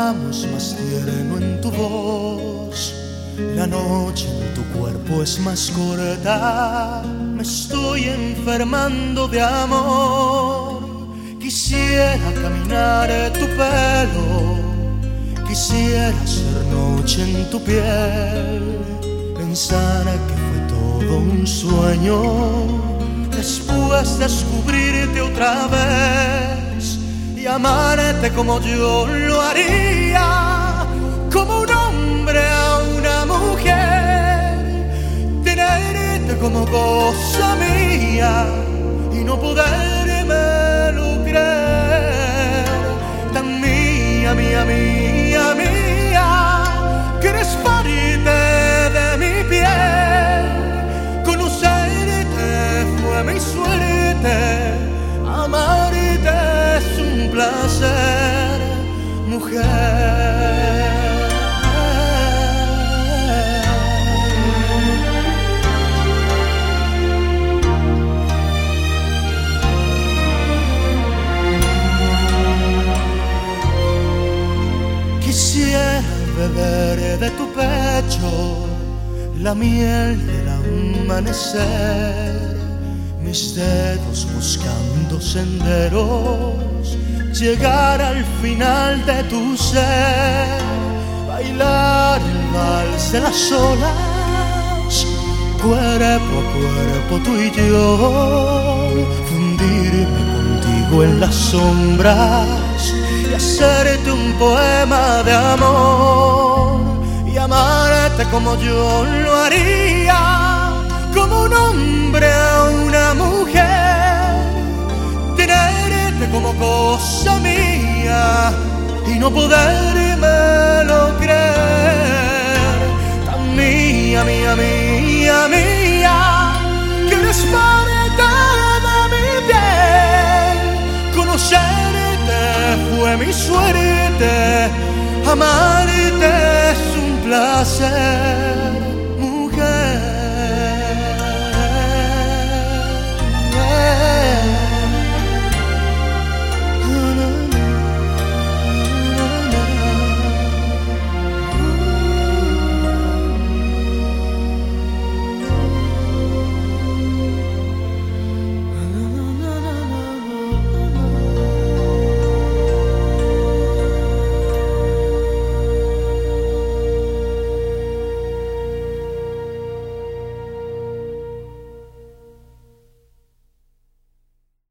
amo es más tierno en tu voz, la noche en tu cuerpo es más corta. Me estoy enfermando de amor. Quisiera caminar tu pelo, quisiera ser noche en tu piel. Pensar que fue todo un sueño, después descubrirte otra vez y amarte como yo lo haría, como un hombre a una mujer, tenerte como cosa mía y no podérmelo creer. Tan mía, mía, mía, mía, que eres parte de mi piel. Conocerte fue mi suerte, amarte es un placer, mujer. Quisiera beber de tu pecho la miel del amanecer, mis dedos buscando senderos, llegar al final de tu ser, bailar el vals de las olas, cuerpo a cuerpo tú y yo, fundirme contigo en las sombras y hacerte un poema de amor y amarte como yo lo haría, como un hombre a una mujer, tenerte como cosa mía y no podérmelo creer. Tan mía, mía, mía, mía, que eres parte de mi piel. Conocerte fue mi suerte, amarte es un placer.